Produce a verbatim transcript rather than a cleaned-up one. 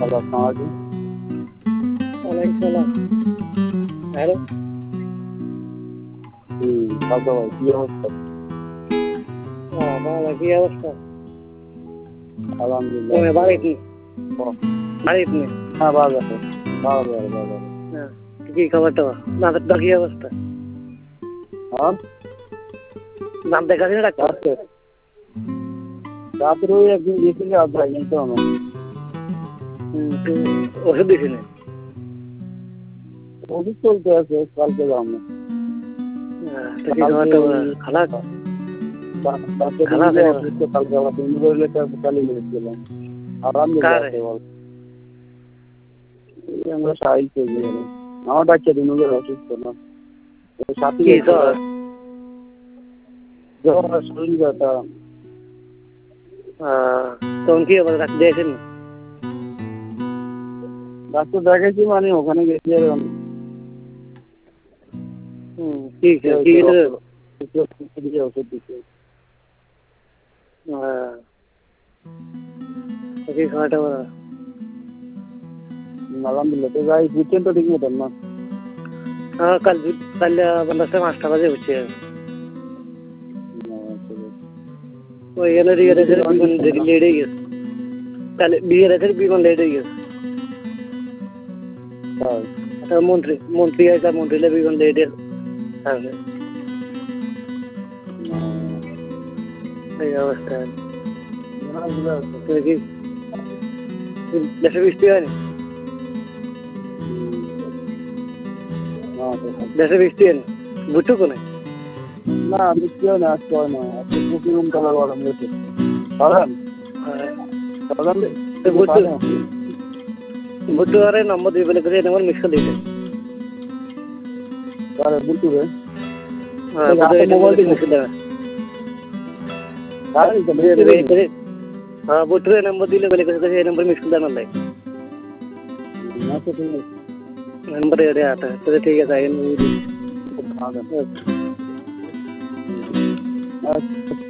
Hello, আসসালামু আলাইকুম। ওয়ালাইকুম সালাম। হ্যালো। জি, কাকা ভাই কি অবস্থা? হ্যাঁ, ভালো কি অবস্থা? আলহামদুলিল্লাহ। তুমি বাড়ি কি? ও, বাড়ি তুমি? হ্যাঁ ভালো আছে। ভালো ভালো ভালো। হ্যাঁ। কি খবর টবর? দাঁতের কি অবস্থা? হ্যাঁ? দাঁত দেখাচ্ছি না ডাক্তার? রাত্রে রাত্রে ওই একদিন গেছিল আর যাইনি তো আমি। হুম, তুমি ওষুধ দিছি না? ওষুধ চলতে আছে, কালকে যাবো। হ্যাঁ, তো কি খবর টবর? খালাস? কালকে খালাস দিন হয়ে গেল? অসুস্থ, কালকে আবার দিন ধরে কালি গেছিলাম। আলহামদুলিল্লাহ কারে? আছে বল। এই আমরা সাহিল থেকে গেলাম। আমার বাচ্চা দিন ধরে অসুস্থ না। ওই সাথী কি জ্বর? জ্বর আর শরীর ব্যথা। আহ, তখন কি হবে? ডাক্তার দিয়েছেন? ডাক্তার দেখাইছি মানে ওখানে গেছি আর হুম, কি কি হয়েছে? ওষুধ দিচ্ছে। হ্যাঁ, তো কি খবর টবর? আলহামদুলিল্লাহ। তো যাই বুঝছেন তো ঠিক মতন না? হ্যাঁ, কাল কাল দশটা পাঁচটা বাজে উঠছে। ওই এনে দিয়ে রেখে বিমান দেখি লেট হয়ে গেছে। তাহলে বিয়ে রেখে বিমান লেট হয়ে গেছে। তাই একটা মন্ত্রী মন্ত্রী আছে, মন্ত্রীলে বিমান লেট আছে। এই অবস্থা। তুমি কি দেশে বৃষ্টি হয়নি? দেশে বৃষ্টি হয়নি? বুঝছো কোনে? না বৃষ্টি হয় না, আজকে হয় না। আজকে প্রচুর উমতলা গরম গেছে। পারেন পারেন বুঝছো বুঝতে পারে নম্বর দিয়ে বলে করে নম্বর মিস করে দিতে। পারে বুঝতে হবে। হ্যাঁ, মোবাইল দিয়ে মিস করে দেবে। হ্যাঁ, বুঝতে নম্বর দিলে বলে করে এই নম্বর মিস করে দেওয়া নাই। আচ্ছা ঠিক আছে। नंबर दे रहे आता है तो ठीक है আচ্ছা